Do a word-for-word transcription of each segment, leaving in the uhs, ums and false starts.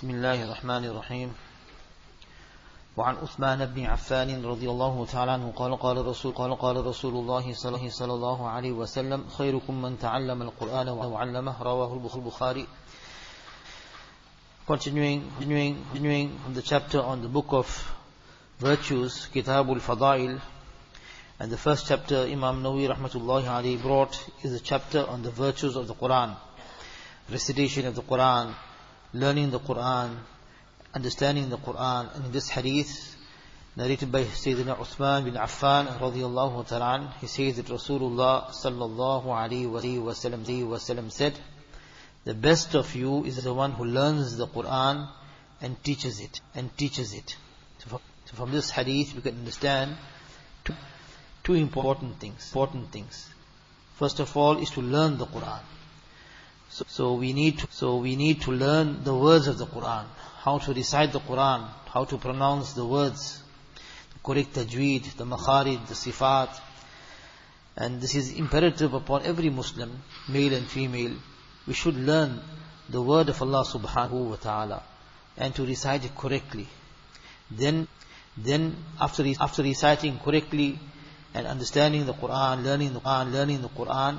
بسم الله الرحمن الرحيم وعن عثمان بن عفان رضي الله تعالى عنه قال قال رسول قال قال رسول الله صلى الله عليه وسلم خيركم من تعلم القرآن وعلمه رواه البخاري. Continuing, continuing, continuing from the chapter on the book of virtues, Kitabul Fadail, and the first chapter Imam Nawawi rahmatullahi alayhi brought is a chapter on the virtues of the Quran, recitation of the Quran, learning the Quran, understanding the Quran. And in this hadith narrated by Sayyidina Uthman bin Affan radiyallahu ta'ala, he says that Rasulullah sallallahu alayhi wa sallam said, the best of you is the one who learns the Quran and teaches it, and teaches it. So from this hadith we can understand two, two important things. Important things. First of all is to learn the Quran. So, so we need to, so we need to learn the words of the Quran, how to recite the Quran, how to pronounce the words, the correct tajweed, the makharij, the sifat. And this is imperative upon every Muslim, male and female. We should learn the word of Allah subhanahu wa ta'ala and to recite it correctly. Then, then after, after reciting correctly and understanding the Quran, learning the Quran, learning the Quran,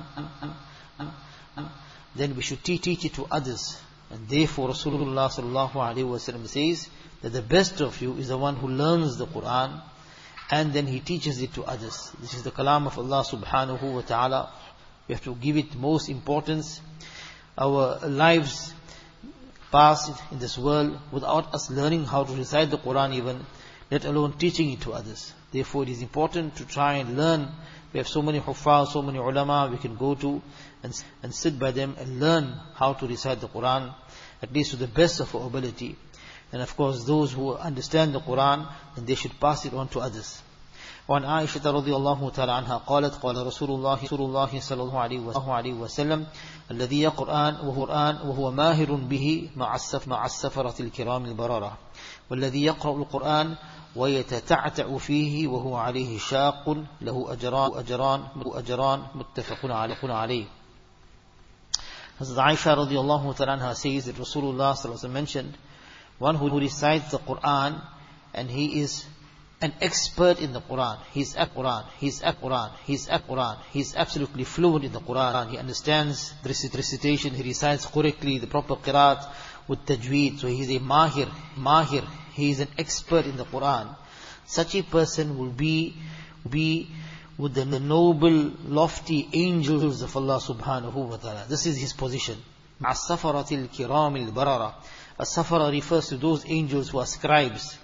then we should teach, teach it to others. And therefore Rasulullah sallallahu alaihi wasallam says that the best of you is the one who learns the Quran and then he teaches it to others. This is the kalam of Allah subhanahu wa ta'ala. We have to give it most importance. Our lives pass in this world without us learning how to recite the Quran even, let alone teaching it to others. Therefore it is important to try and learn. We have so many huffaz, so many ulama we can go to and, and sit by them and learn how to recite the Quran, at least to the best of our ability. And of course those who understand the Quran, then they should pass it on to others. وعن عائشة رضي الله تعالى عنها قالت قال رسول الله رسول الله صلى الله عليه وسلم الذي يقرأ وقرآن وهو ماهر به مع السف مع السفرة الكرام البررة والذي يقرأ القرآن ويتتعتع فيه وهو عليه شاق له أجران أجران أجران متفق عليه. Hazrat Aisha radiallahu ta'ala anha says that Rasulullah sallallahu alaihi wasallam mentioned one who recites the Quran and he is an expert in the Quran. He's at Quran. He's at Quran. He's at Quran. He's absolutely fluent in the Quran. He understands the recitation. He recites correctly the proper qiraat with tajweed. So he's a mahir. Mahir. He is an expert in the Quran. Such a person will be be with the noble, lofty angels of Allah subhanahu wa ta'ala. This is his position. As-safaratil kiramil barara. As-safara refers to those angels who are scribes.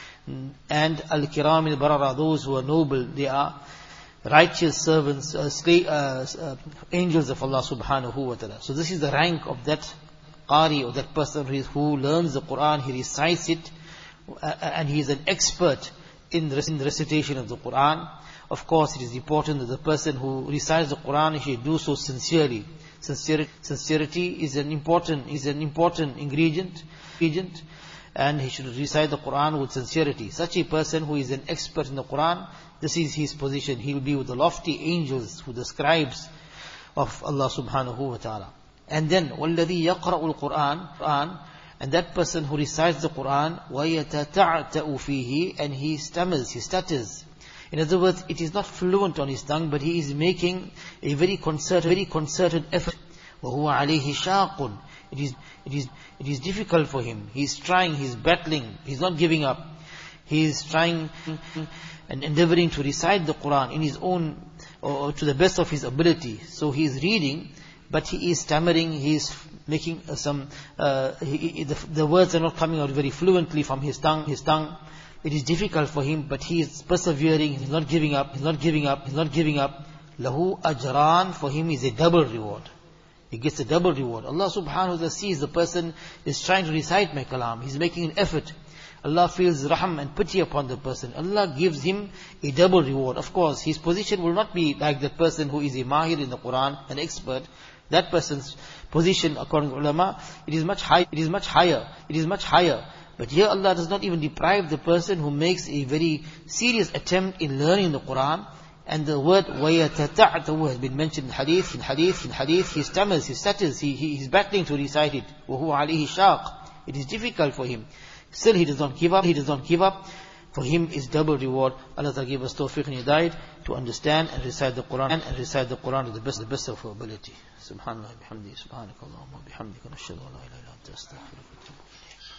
And al-kiram al-barara, those who are noble, they are righteous servants, uh, slave, uh, uh, angels of Allah subhanahu wa ta'ala. So this is the rank of that qari, or that person who learns the Quran, he recites it, uh, and he is an expert in the, in the recitation of the Quran. Of course, it is important that the person who recites the Quran, he should do so sincerely. Sincerity, sincerity is an important, is an important ingredient, ingredient. And he should recite the Quran with sincerity. Such a person who is an expert in the Quran, this is his position. He will be with the lofty angels, with the scribes of Allah subhanahu wa ta'ala. And then, وَالَّذِي يَقْرَأُ الْقُرْآنِ, and that person who recites the Quran, وَيَتَتَعْتَأُ فِيهِ, and he stammers, he stutters. In other words, it is not fluent on his tongue, but he is making a very concerted, very concerted effort. وَهُوَ عَلَيْهِ شَاقٌ, It is, it is, it is difficult for him. He is trying, he is battling, he is not giving up. He is trying and endeavoring to recite the Quran in his own, or to the best of his ability. So he is reading, but he is stammering, he is making some, uh, he, the, the words are not coming out very fluently from his tongue, his tongue. It is difficult for him, but he is persevering, he is not giving up, he is not giving up, he is not giving up. Lahu ajran, for him is a double reward. He gets a double reward. Allah subhanahu wa ta'ala sees the person is trying to recite my kalam. He's making an effort. Allah feels raham and pity upon the person. Allah gives him a double reward. Of course, his position will not be like that person who is a mahir in the Quran, an expert. That person's position, according to ulama, it is much high, it is much higher. It is much higher. But here Allah does not even deprive the person who makes a very serious attempt in learning the Quran. And the word وَيَتَتَعْتَوْ has been mentioned in hadith, in hadith, in hadith. He stammers, he stutters, he, he is battling to recite it. وَهُوَ عَلَيْهِ شَاق. It is difficult for him. Still he does not give up. He does not give up. For him is double reward. Allah Ta'ala give us tawfiq and hidayat to understand and recite the Quran and recite the Quran to the best, the best of our ability. Subhanallah bihamdi, subhanakallahumma bihamdika, nashhadu an la ilaha illa anta, astaghfiruka wa atubu ilayk.